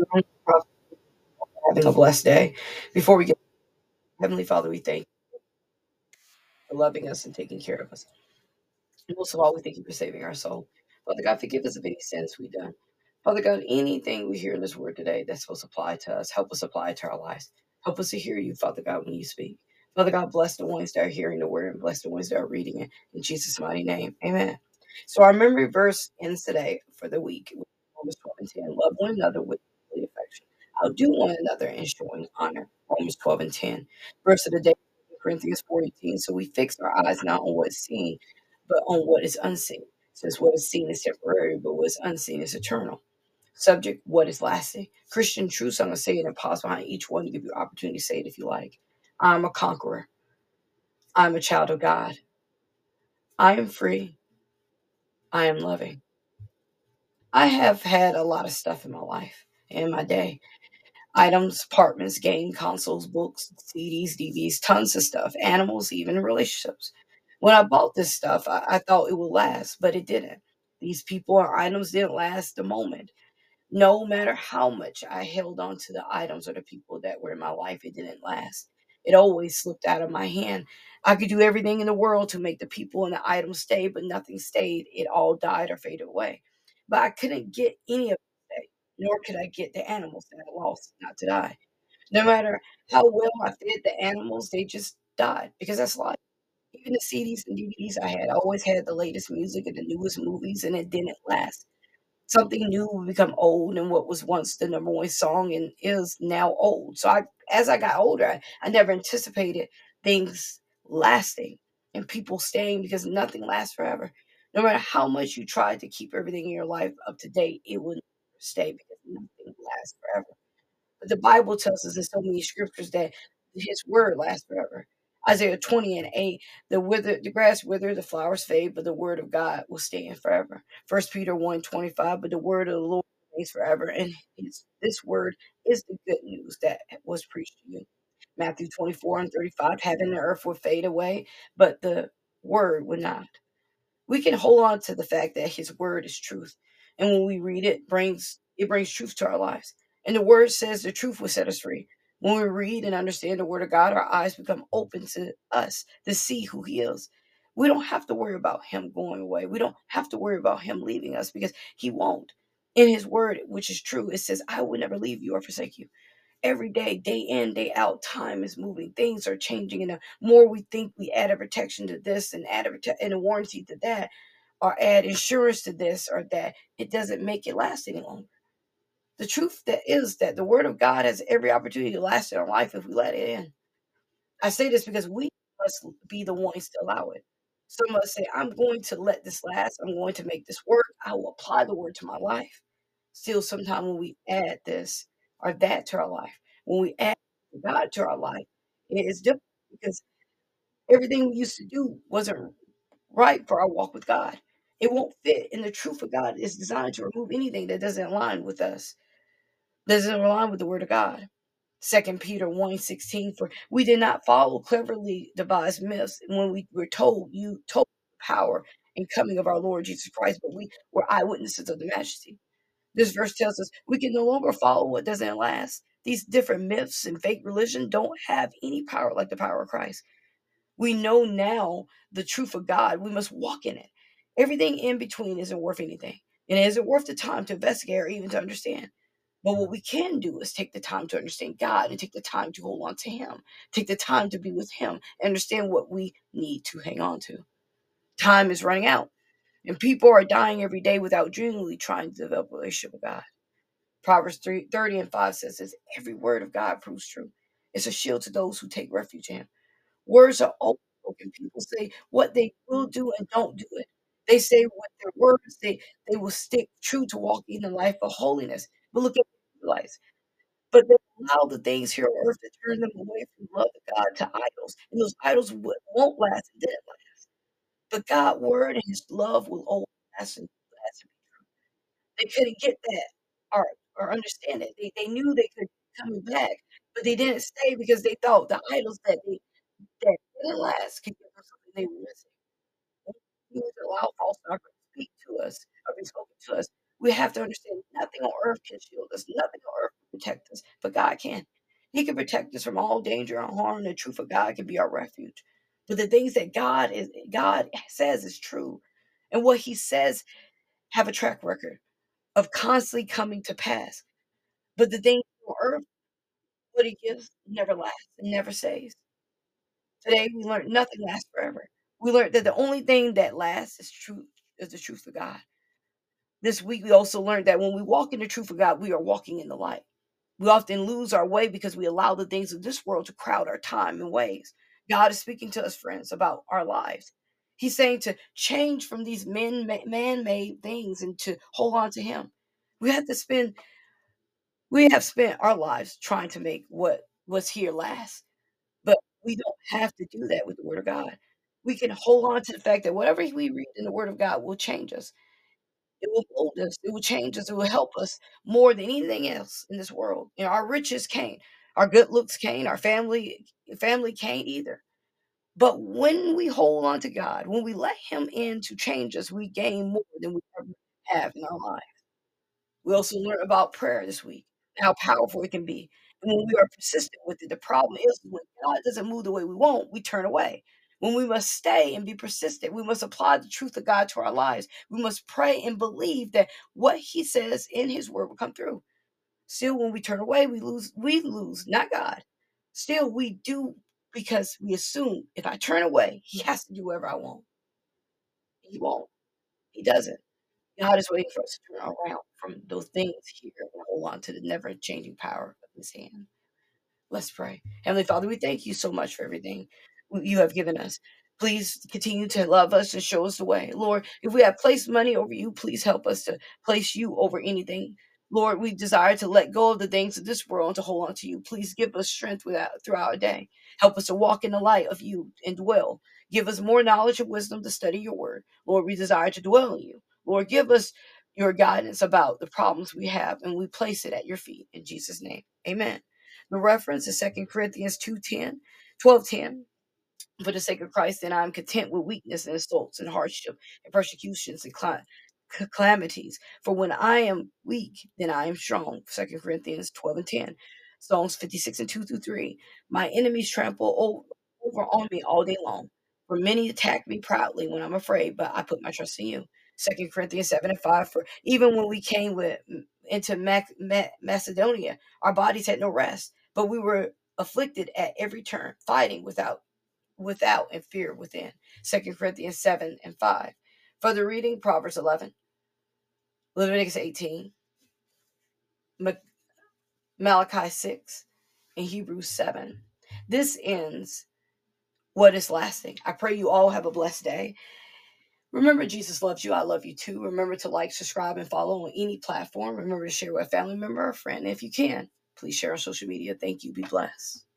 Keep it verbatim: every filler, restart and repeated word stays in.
Having a blessed day. Before we get Heavenly Father, we thank you for loving us and taking care of us. And most of all, we thank you for saving our soul. Father God, forgive us of any sins we've done. Father God, anything we hear in this word today that's supposed to apply to us, help us apply it to our lives. Help us to hear you, Father God, when you speak. Father God, bless the ones that are hearing the word and bless the ones that are reading it. In Jesus' mighty name, amen. So our memory verse ends today for the week. Romans twelve and ten. Love one another with brotherly affection. Outdo one another in showing honor. Romans twelve and ten. Verse of the day, Corinthians four eighteen. So we fix our eyes not on what's seen, but on what is unseen. Since what is seen is temporary, but what is unseen is eternal. Subject, what is lasting? Christian truths, I'm going to say it and pause behind each one to give you opportunity to say it if you like. I'm a conqueror. I'm a child of God. I am free. I am loving. I have had a lot of stuff in my life, in my day. Items, apartments, game consoles, books, C Ds, D V Ds, tons of stuff, animals, even relationships. When I bought this stuff, I, I thought it would last, but it didn't. These people or items didn't last a moment. No matter how much I held on to the items or the people that were in my life, it didn't last. It always slipped out of my hand. I could do everything in the world to make the people and the items stay, but nothing stayed. It all died or faded away. But I couldn't get any of it to stay, nor could I get the animals that I lost not to die. No matter how well I fed the animals, they just died because that's life. Even the C Ds and D V Ds I had, I always had the latest music and the newest movies, and it didn't last. Something new will become old, and what was once the number one song and is now old. So I, as I got older, I, I never anticipated things lasting and people staying because nothing lasts forever. No matter how much you try to keep everything in your life up to date, it will never stay because nothing lasts forever. But the Bible tells us in so many scriptures that his word lasts forever. Isaiah twenty and eight, the wither the grass withers, the flowers fade, but the word of God will stand forever. First Peter one twenty five, but the word of the Lord remains forever. And his, this word is the good news that was preached to you. Matthew twenty-four and thirty-five, heaven and earth will fade away, but the word will not. We can hold on to the fact that his word is truth. And when we read it, brings it brings truth to our lives. And the word says the truth will set us free. When we read and understand the word of God, our eyes become open to us to see who he is. We don't have to worry about him going away. We don't have to worry about him leaving us because he won't. In his word, which is true, it says, I will never leave you or forsake you. Every day, day in, day out, time is moving. Things are changing. And the more we think we add a protection to this and add a, prote- and a warranty to that, or add insurance to this or that, it doesn't make it last any longer. The truth that is that the word of God has every opportunity to last in our life if we let it in. I say this because we must be the ones to allow it. Some of us say, I'm going to let this last. I'm going to make this work. I will apply the word to my life. Still, sometimes when we add this or that to our life, when we add God to our life, it is different because everything we used to do wasn't right for our walk with God. It won't fit. And the truth of God is designed to remove anything that doesn't align with us, doesn't align with the word of God. Second Peter one sixteen, for we did not follow cleverly devised myths when we were told you told the power and coming of our Lord Jesus Christ, but we were eyewitnesses of the majesty. This verse tells us we can no longer follow what doesn't last. These different myths and fake religion don't have any power like the power of Christ. We know now the truth of God. We must walk in it. Everything in between isn't worth anything. And it isn't worth the time to investigate or even to understand. But what we can do is take the time to understand God and take the time to hold on to Him, take the time to be with Him, and understand what we need to hang on to. Time is running out, and people are dying every day without genuinely trying to develop a relationship with God. Proverbs three, thirty and five says this, every word of God proves true. It's a shield to those who take refuge in Him. Words are always spoken. People say what they will do and don't do it. They say what their words, they, they will stick true to walking in the life of holiness. But look at the life. But they allow the things here on earth to turn them away from love of God to idols. And those idols w- won't last and didn't last. But God's word and his love will always last and last. They couldn't get that or or understand it. They they knew they could come back, but they didn't stay because they thought the idols that they that didn't last could give them something they were missing. We need to allow false doctrine to speak to us or be spoken to us. We have to understand nothing on earth can shield us. Nothing on earth protect us, but God can. He can protect us from all danger and harm. The truth of God can be our refuge. But the things that God is God says is true. And what he says have a track record of constantly coming to pass. But the things on earth, what he gives never lasts and never stays. Today we learned nothing lasts forever. We learned that the only thing that lasts is truth, is the truth of God. This week we also learned that when we walk in the truth of God, we are walking in the light. We often lose our way because we allow the things of this world to crowd our time and ways. God is speaking to us, friends, about our lives. He's saying to change from these men, man-made things and to hold on to Him. We have to spend, we have spent our lives trying to make what was here last, but we don't have to do that with the Word of God. We can hold on to the fact that whatever we read in the Word of God will change us. It will mold us, it will change us, it will help us more than anything else in this world. You know, our riches can't, our good looks can't, our family family can't either. But when we hold on to God, when we let Him in to change us, we gain more than we ever have in our life. We also learned about prayer this week, how powerful it can be. And when we are persistent with it, the problem is when God doesn't move the way we want, we turn away. When we must stay and be persistent, we must apply the truth of God to our lives. We must pray and believe that what He says in His word will come through. Still, when we turn away, we lose, we lose, not God. Still, we do because we assume if I turn away, He has to do whatever I want. He won't. He doesn't. God is waiting for us to turn around from those things here and hold on to the never changing power of His hand. Let's pray. Heavenly Father, we thank you so much for everything you have given us. Please continue to love us and show us the way. Lord, if we have placed money over you, please help us to place you over anything. Lord, we desire to let go of the things of this world and to hold on to you. Please give us strength without, throughout our day. Help us to walk in the light of you and dwell. Give us more knowledge and wisdom to study your word. Lord, we desire to dwell in you. Lord, give us your guidance about the problems we have, and we place it at your feet. In Jesus' name, amen. The reference is Second Corinthians two ten, twelve ten. For the sake of Christ, then I am content with weakness and insults and hardship and persecutions and calamities. For when I am weak, then I am strong. Second Corinthians twelve and ten. Psalms fifty-six and two through three. My enemies trample over on me all day long. For many attack me proudly when I'm afraid, but I put my trust in you. Second Corinthians seven and five. For even when we came with into Mac, Mac, Macedonia, our bodies had no rest, but we were afflicted at every turn, fighting without without and fear within. Second Corinthians seven and five. Further reading, Proverbs eleven, Leviticus eighteen, Malachi six, and Hebrews seven. This ends what is lasting. I pray you all have a blessed day. Remember, Jesus loves you. I love you too. Remember to like, subscribe, and follow on any platform. Remember to share with a family member or friend. If you can, please share on social media. Thank you. Be blessed.